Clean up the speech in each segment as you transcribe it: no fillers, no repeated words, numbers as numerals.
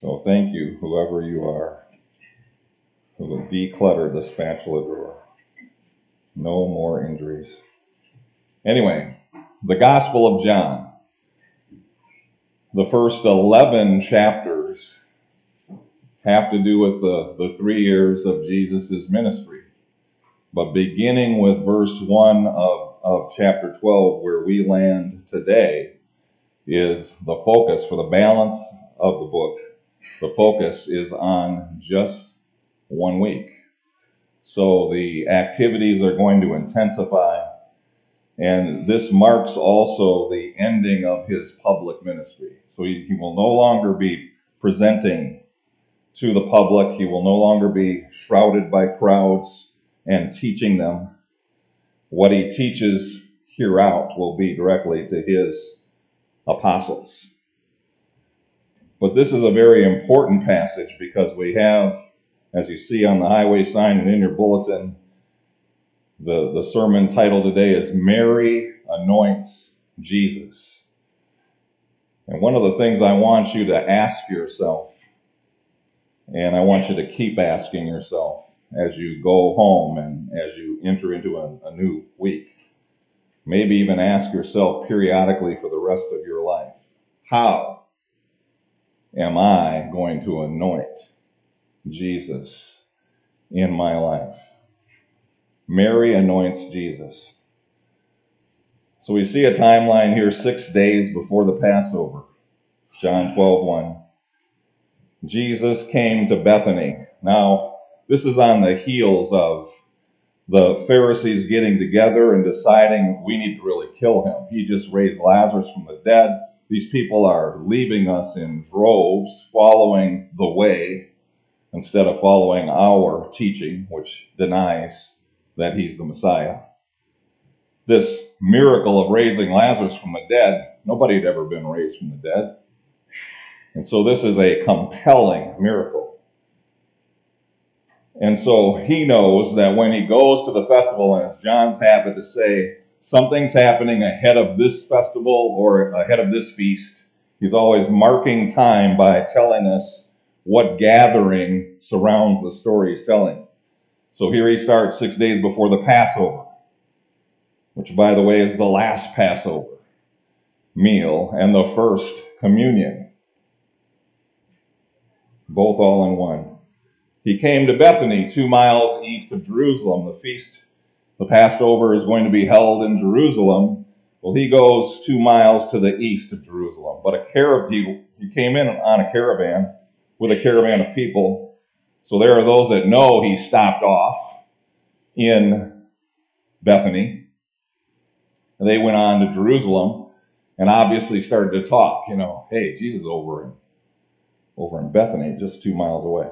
So thank you, whoever you are, who will declutter the spatula drawer. No more injuries. Anyway, the Gospel of John. The first 11 chapters have to do with the 3 years of Jesus' ministry. But beginning with verse 1 of chapter 12, where we land today, is the focus for the balance of the book. The focus is on just 1 week. So the activities are going to intensify, and this marks also the ending of his public ministry. So he will no longer be presenting to the public. He will no longer be shrouded by crowds and teaching them. What he teaches hereout will be directly to his apostles. But this is a very important passage because we have, as you see on the highway sign and in your bulletin, the sermon title today is Mary Anoints Jesus. And one of the things I want you to ask yourself, and I want you to keep asking yourself as you go home and as you enter into a new week, maybe even ask yourself periodically for the rest of your life, how am I going to anoint Jesus in my life? Mary anoints Jesus. So we see a timeline here 6 days before the Passover. John 12:1. Jesus came to Bethany. Now, this is on the heels of the Pharisees getting together and deciding we need to really kill him. He just raised Lazarus from the dead. These people are leaving us in droves, following the way instead of following our teaching, which denies that he's the Messiah. This miracle of raising Lazarus from the dead, nobody had ever been raised from the dead. And so this is a compelling miracle. And so he knows that when he goes to the festival, and it's John's habit to say, something's happening ahead of this festival or ahead of this feast, he's always marking time by telling us what gathering surrounds the story he's telling. So here he starts 6 days before the Passover, which, by the way, is the last Passover meal and the first communion, both all in one. He came to Bethany, 2 miles east of Jerusalem. The feast, the Passover, is going to be held in Jerusalem. Well, he goes 2 miles to the east of Jerusalem. But he came in on a caravan with a caravan of people. So there are those that know he stopped off in Bethany. And they went on to Jerusalem and obviously started to talk. Hey, Jesus is over in Bethany, just 2 miles away.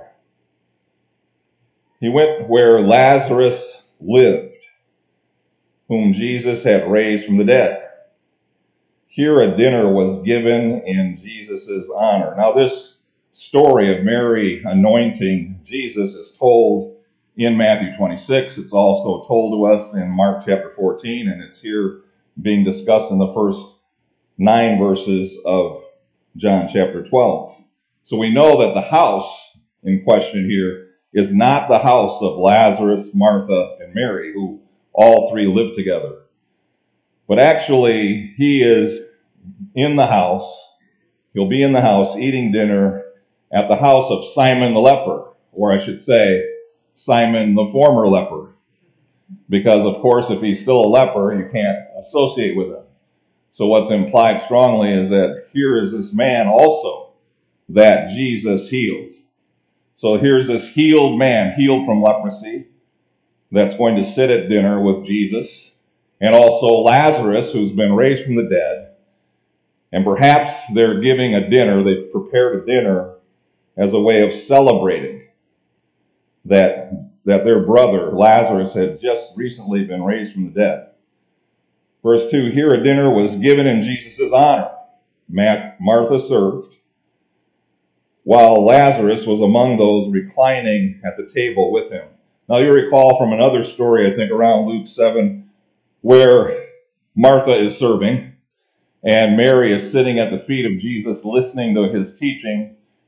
He went where Lazarus lived, whom Jesus had raised from the dead. Here a dinner was given in Jesus' honor. Now this story of Mary anointing Jesus is told in Matthew 26. It's also told to us in Mark chapter 14, and it's here being discussed in the first 9 verses of John chapter 12. So we know that the house in question here is not the house of Lazarus, Martha, and Mary, who all 3 live together. But actually, he is in the house. He'll be in the house eating dinner at the house of Simon the leper, or I should say, Simon the former leper. Because, of course, if he's still a leper, you can't associate with him. So what's implied strongly is that here is this man also that Jesus healed. So here's this healed man, healed from leprosy, that's going to sit at dinner with Jesus, and also Lazarus, who's been raised from the dead. And perhaps they're giving a dinner, they've prepared a dinner as a way of celebrating that their brother, Lazarus, had just recently been raised from the dead. Verse 2, here a dinner was given in Jesus' honor. Martha served, while Lazarus was among those reclining at the table with him. Now you recall from another story, I think around Luke 7, where Martha is serving, and Mary is sitting at the feet of Jesus listening to his teaching,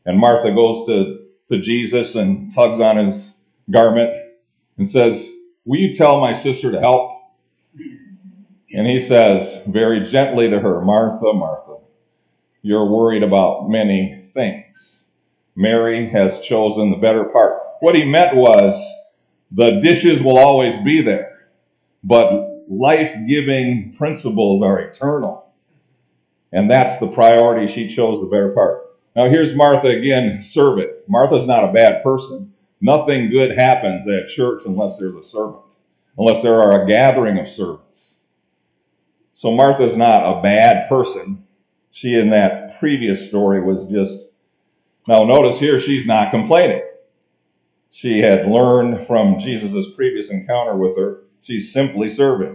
And Martha goes to Jesus and tugs on his garment and says, "Will you tell my sister to help?" And he says very gently to her, "Martha, Martha, you're worried about many things. Mary has chosen the better part." What he meant was, the dishes will always be there, but life-giving principles are eternal. And that's the priority. She chose the better part. Now here's Martha again, serve it. Martha's not a bad person. Nothing good happens at church unless there's a servant, unless there are a gathering of servants. So Martha's not a bad person. She, in that previous story, was just... Now notice here, she's not complaining. She had learned from Jesus' previous encounter with her. She's simply serving.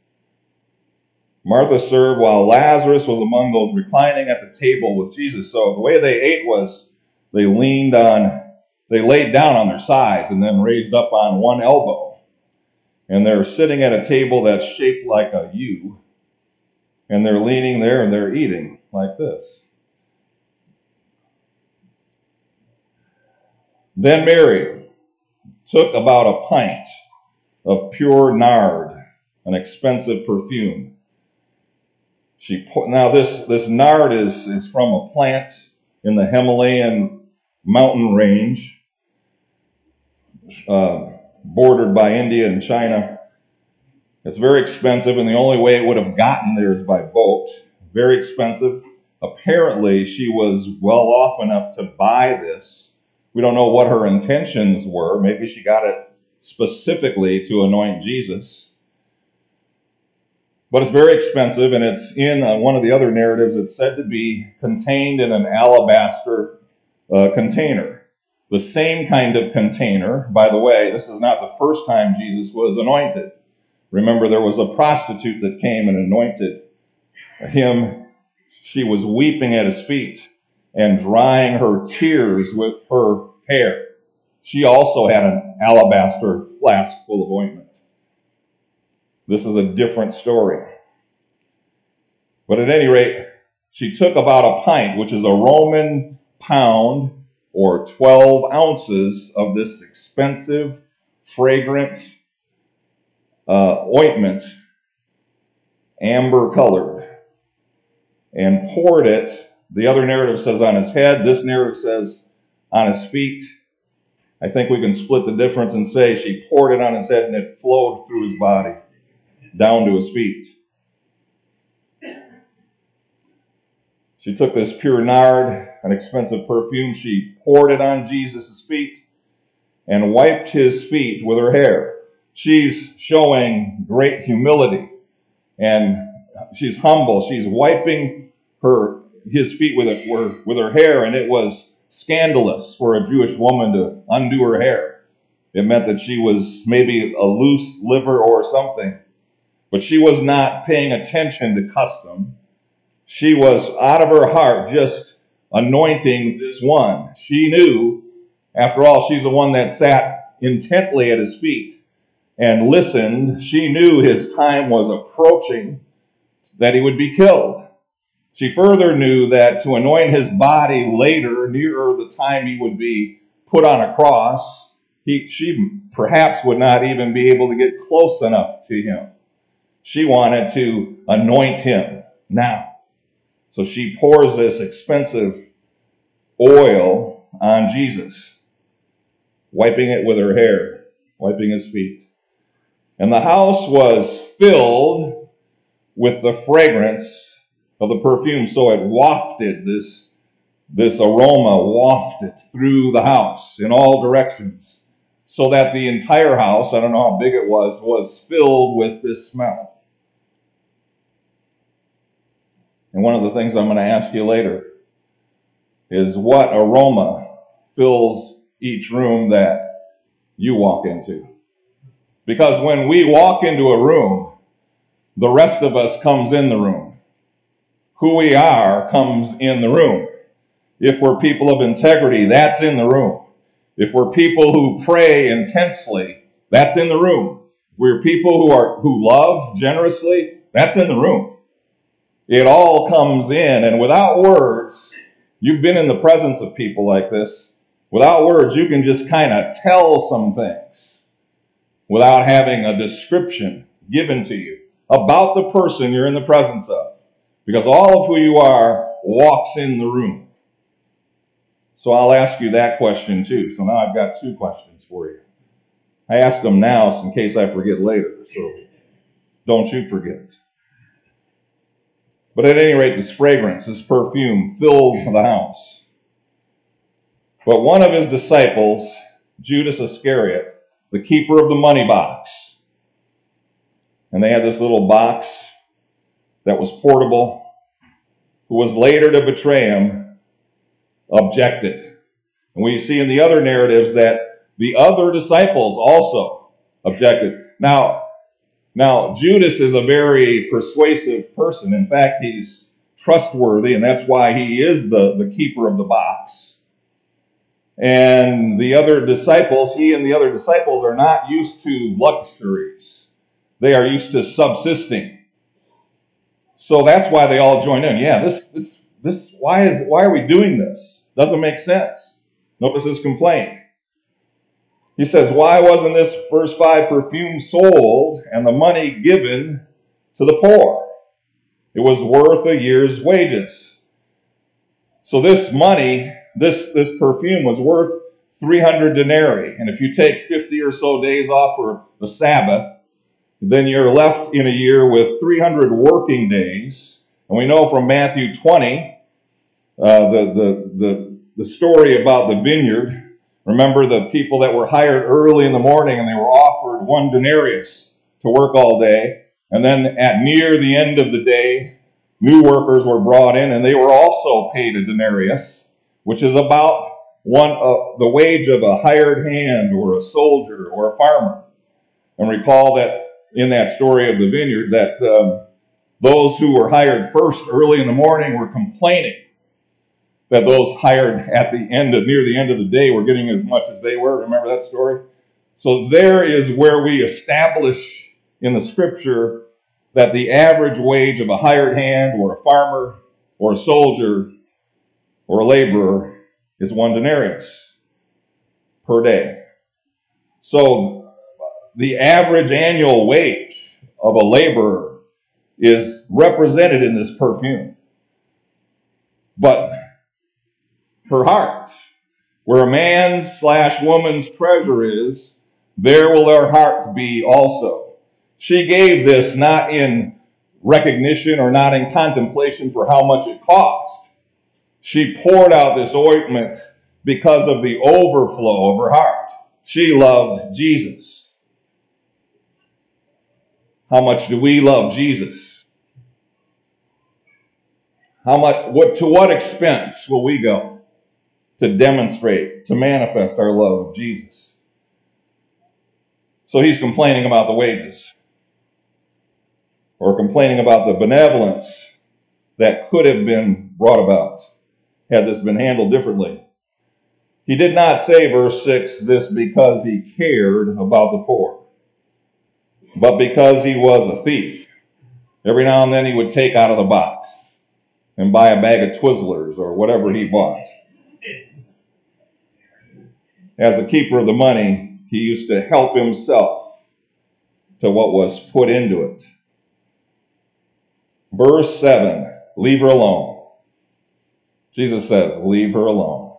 Martha served while Lazarus was among those reclining at the table with Jesus. So the way they ate was they laid down on their sides and then raised up on one elbow. And they're sitting at a table that's shaped like a U. And they're leaning there and they're eating like this. Then Mary took about a pint of pure nard, an expensive perfume. Now this nard is from a plant in the Himalayan mountain range, bordered by India and China. It's very expensive, and the only way it would have gotten there is by boat. Very expensive. Apparently, she was well off enough to buy this. We don't know what her intentions were. Maybe she got it specifically to anoint Jesus. But it's very expensive, and it's in one of the other narratives. It's said to be contained in an alabaster container. The same kind of container. By the way, this is not the first time Jesus was anointed. Remember, there was a prostitute that came and anointed him. She was weeping at his feet and drying her tears with her hair. She also had an alabaster flask full of ointment. This is a different story. But at any rate, she took about a pint, which is a Roman pound, or 12 ounces of this expensive, fragrant ointment, amber colored, and poured it. The other narrative says on his head. This narrative says on his feet. I think we can split the difference and say she poured it on his head and it flowed through his body down to his feet. She took this pure nard, an expensive perfume. She poured it on Jesus' feet and wiped his feet with her hair. She's showing great humility, and she's humble. She's wiping his feet with her hair, and it was scandalous for a Jewish woman to undo her hair. It meant that she was maybe a loose liver or something. But she was not paying attention to custom. She was out of her heart just anointing this one. She knew, after all, she's the one that sat intently at his feet and listened. She knew his time was approaching, that he would be killed. She further knew that to anoint his body later, nearer the time he would be put on a cross, she perhaps would not even be able to get close enough to him. She wanted to anoint him now. So she pours this expensive oil on Jesus, wiping it with her hair, wiping his feet. And the house was filled with the fragrance of the perfume. So it wafted, this aroma wafted through the house in all directions, so that the entire house, I don't know how big it was filled with this smell. And one of the things I'm going to ask you later is what aroma fills each room that you walk into. Because when we walk into a room, the rest of us comes in the room. Who we are comes in the room. If we're people of integrity, that's in the room. If we're people who pray intensely, that's in the room. If we're people who love generously, that's in the room. It all comes in, and without words, You've been in the presence of people like this. Without words, you can just kind of tell some things without having a description given to you about the person you're in the presence of. Because all of who you are walks in the room. So I'll ask you that question too. So now I've got two questions for you. I ask them now in case I forget later. So don't you forget. But at any rate, this fragrance, this perfume filled the house. But one of his disciples, Judas Iscariot, the keeper of the money box, and they had this little box that was portable, who was later to betray him, objected. And we see in the other narratives that the other disciples also objected. Now, Judas is a very persuasive person. In fact, he's trustworthy, and that's why he is the keeper of the box. And the other disciples, he and the other disciples are not used to luxuries. They are used to subsisting. So that's why they all join in. Yeah, why are we doing this? Doesn't make sense. Notice his complaint. He says, why wasn't this, verse 5, perfume sold and the money given to the poor? It was worth a year's wages. So this money, this perfume was worth 300 denarii. And if you take 50 or so days off for the Sabbath, then you're left in a year with 300 working days. And we know from Matthew 20, the story about the vineyard. Remember the people that were hired early in the morning and they were offered 1 denarius to work all day. And then at near the end of the day, new workers were brought in and they were also paid a denarius, which is about the wage of a hired hand or a soldier or a farmer. And recall that in that story of the vineyard that those who were hired first early in the morning were complaining that those hired at near the end of the day were getting as much as they were. Remember that story? So there is where we establish in the scripture that the average wage of a hired hand or a farmer or a soldier or a laborer is 1 denarius per day. So the average annual wage of a laborer is represented in this perfume. But her heart, where a man's/woman's treasure is, there will their heart be also. She gave this not in recognition or not in contemplation for how much it cost. She poured out this ointment because of the overflow of her heart. She loved Jesus. How much do we love Jesus? To what expense will we go to demonstrate, to manifest our love of Jesus? So he's complaining about the wages, or complaining about the benevolence that could have been brought about had this been handled differently. He did not say, verse 6, this because he cared about the poor, but because he was a thief. Every now and then he would take out of the box and buy a bag of Twizzlers or whatever he bought. As a keeper of the money, he used to help himself to what was put into it. Verse 7, leave her alone. Jesus says, leave her alone.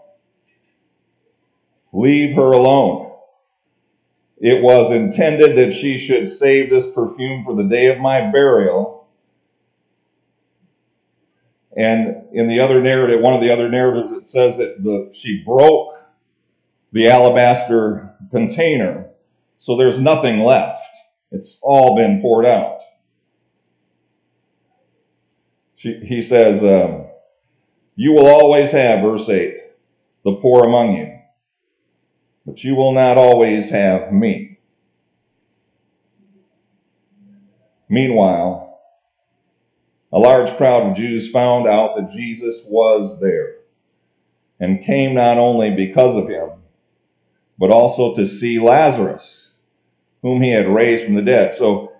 Leave her alone. It was intended that she should save this perfume for the day of my burial. And in the other narrative, one of the other narratives, it says that she broke the alabaster container, so there's nothing left. It's all been poured out. He says, you will always have, verse 8, the poor among you, but you will not always have me. Meanwhile, a large crowd of Jews found out that Jesus was there and came not only because of him, but also to see Lazarus, whom he had raised from the dead. So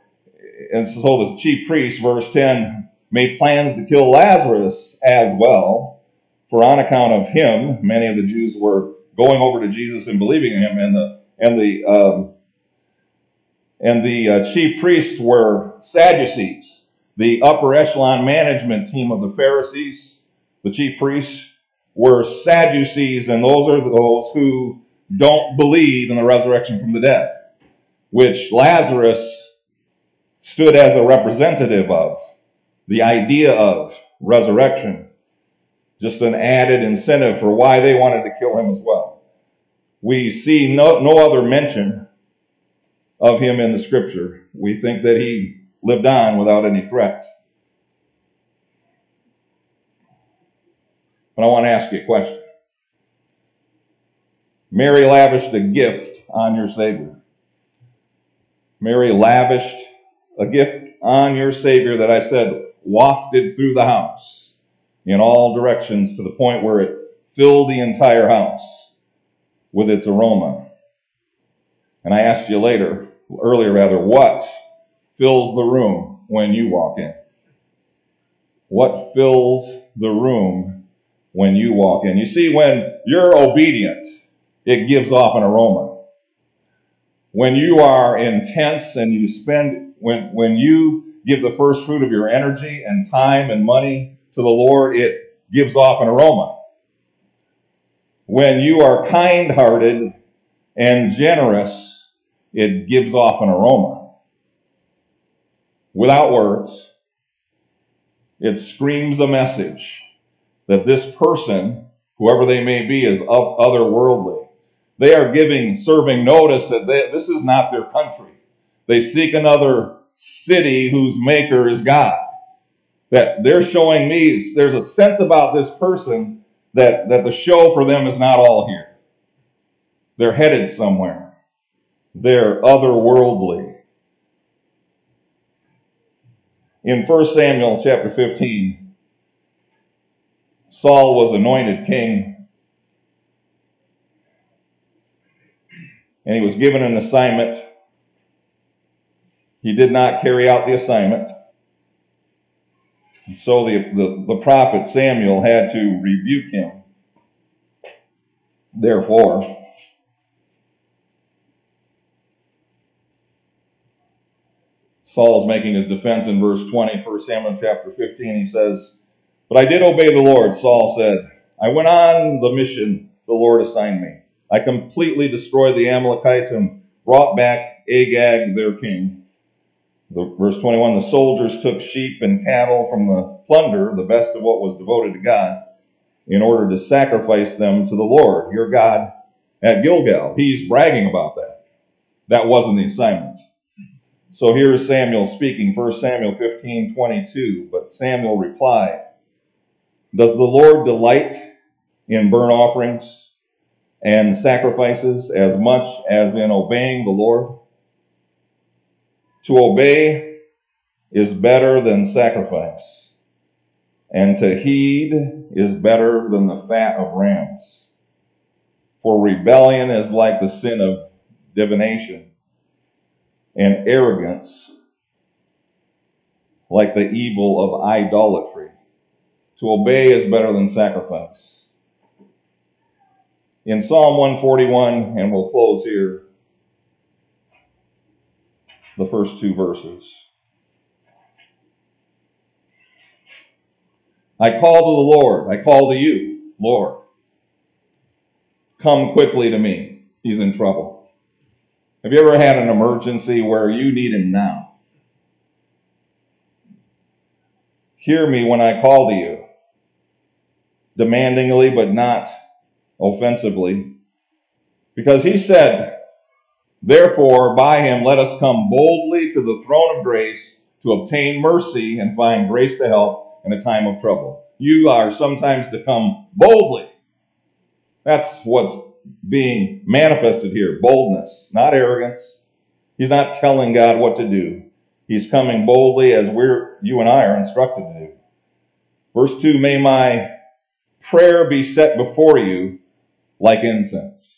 the chief priest, verse 10, made plans to kill Lazarus as well, For on account of him, many of the Jews were going over to Jesus and believing in him, and the chief priests were Sadducees. The upper echelon management team of the Pharisees, the chief priests, were Sadducees, and those are those who don't believe in the resurrection from the dead, which Lazarus stood as a representative of, the idea of resurrection. Just an added incentive for why they wanted to kill him as well. We see no other mention of him in the scripture. We think that he lived on without any threat. But I want to ask you a question. Mary lavished a gift on your Savior. Mary lavished a gift on your Savior that I said wafted through the house in all directions to the point where it filled the entire house with its aroma. And I asked you earlier, what fills the room when you walk in? What fills the room when you walk in? You see, when you're obedient, it gives off an aroma. When you are intense and you spend, when you give the first fruit of your energy and time and money to the Lord, it gives off an aroma. When you are kind-hearted and generous, it gives off an aroma. Without words, it screams a message that this person, whoever they may be, is otherworldly. They are serving notice that this is not their country. They seek another city whose maker is God. That they're showing me, there's a sense about this person that the show for them is not all here. They're headed somewhere. They're otherworldly. In 1 Samuel chapter 15, Saul was anointed king, and he was given an assignment. He did not carry out the assignment. And so the prophet Samuel had to rebuke him. Therefore, Saul is making his defense in verse 20, 1 Samuel chapter 15. He says, "But I did obey the Lord," Saul said. "I went on the mission the Lord assigned me. I completely destroyed the Amalekites and brought back Agag, their king." Verse 21, "The soldiers took sheep and cattle from the plunder, the best of what was devoted to God, in order to sacrifice them to the Lord, your God, at Gilgal." He's bragging about that. That wasn't the assignment. So here's Samuel speaking, 1 Samuel 15:22. But Samuel replied, "Does the Lord delight in burnt offerings and sacrifices as much as in obeying the Lord? To obey is better than sacrifice, and to heed is better than the fat of rams. For rebellion is like the sin of divination, and arrogance like the evil of idolatry. To obey is better than sacrifice." In Psalm 141, and we'll close here, the first two verses. "I call to the Lord, I call to you, Lord. Come quickly to me." He's in trouble. Have you ever had an emergency where you need him now? Hear me when I call to you, demandingly but not offensively. Because he said, "Therefore, by him let us come boldly to the throne of grace to obtain mercy and find grace to help in a time of trouble." You are sometimes to come boldly. That's what's being manifested here. Boldness, not arrogance. He's not telling God what to do. He's coming boldly as you and I are instructed to do. Verse 2, "May my prayer be set before you like incense."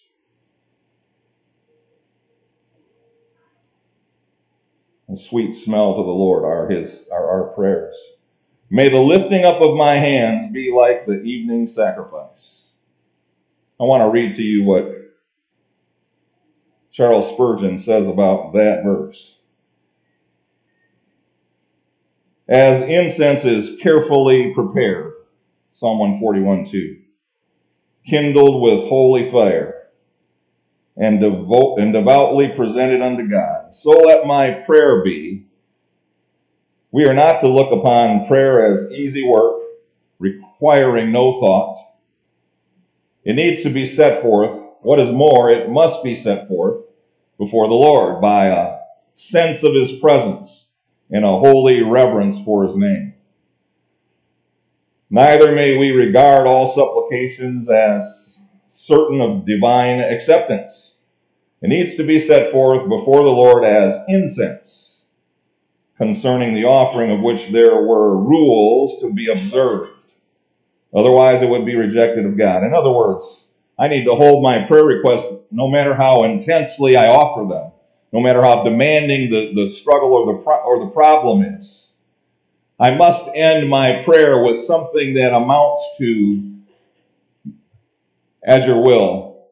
A sweet smell to the Lord are our prayers. May the lifting up of my hands be like the evening sacrifice. I want to read to you what Charles Spurgeon says about that verse. As incense is carefully prepared, Psalm 141:2, kindled with holy fire, and devoutly presented unto God, so let my prayer be. We are not to look upon prayer as easy work, requiring no thought. It needs to be set forth. What is more, it must be set forth before the Lord by a sense of His presence and a holy reverence for His name. Neither may we regard all supplications as certain of divine acceptance. It needs to be set forth before the Lord as incense, concerning the offering of which there were rules to be observed. Otherwise, it would be rejected of God. In other words, I need to hold my prayer requests no matter how intensely I offer them, no matter how demanding the struggle or the problem is. I must end my prayer with something that amounts to, as your will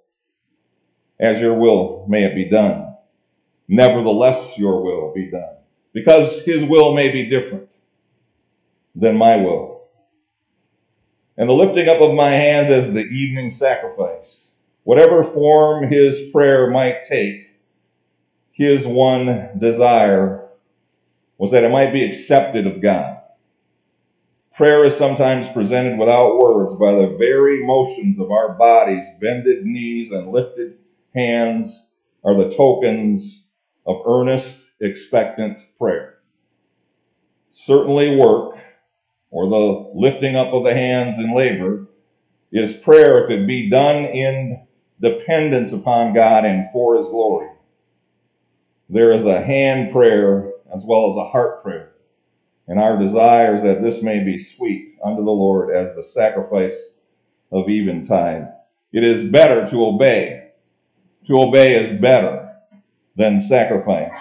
may it be done. Nevertheless, your will be done. Because His will may be different than my will. And the lifting up of my hands as the evening sacrifice, whatever form his prayer might take, his one desire was that it might be accepted of God. Prayer is sometimes presented without words by the very motions of our bodies. Bended knees and lifted hands are the tokens of earnest, expectant prayer. Certainly work, or the lifting up of the hands in labor, is prayer if it be done in dependence upon God and for His glory. There is a hand prayer as well as a heart prayer, and our desire is that this may be sweet unto the Lord as the sacrifice of eventide. It is better to obey. To obey is better than sacrifice.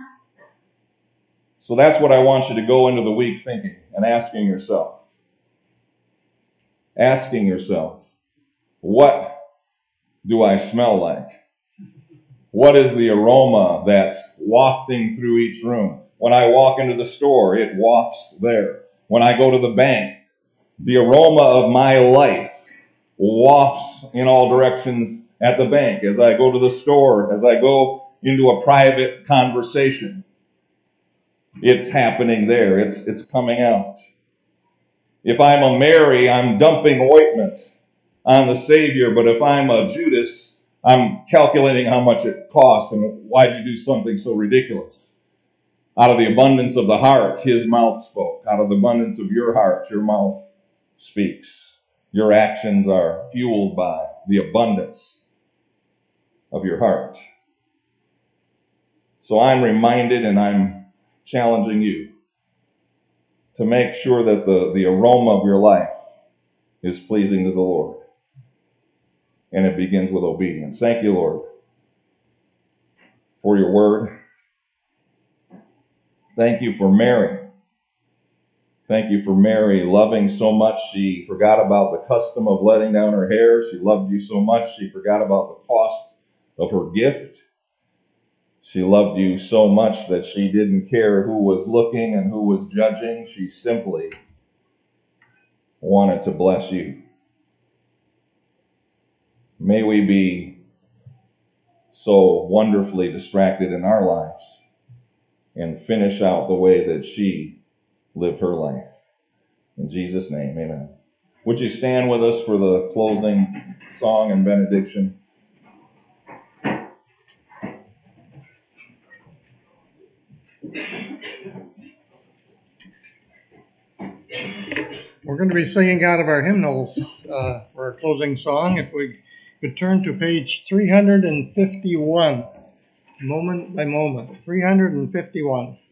So that's what I want you to go into the week thinking and asking yourself. Asking yourself, what do I smell like? What is the aroma that's wafting through each room? When I walk into the store, it wafts there. When I go to the bank, the aroma of my life wafts in all directions at the bank. As I go to the store, as I go into a private conversation, it's happening there. It's coming out. If I'm a Mary, I'm dumping ointment on the Savior. But if I'm a Judas, I'm calculating how much it costs and why'd you do something so ridiculous. Out of the abundance of the heart, his mouth spoke. Out of the abundance of your heart, your mouth speaks. Your actions are fueled by the abundance of your heart. So I'm reminded, and I'm challenging you to make sure that the aroma of your life is pleasing to the Lord. And it begins with obedience. Thank you, Lord, for your word. Thank you for Mary. Thank you for Mary loving so much she forgot about the custom of letting down her hair. She loved you so much she forgot about the cost of her gift. She loved you so much that she didn't care who was looking and who was judging. She simply wanted to bless you. May we be so wonderfully distracted in our lives and finish out the way that she lived her life. In Jesus' name, amen. Would you stand with us for the closing song and benediction? We're going to be singing out of our hymnals for our closing song. If we could turn to page 351, moment by moment, 351.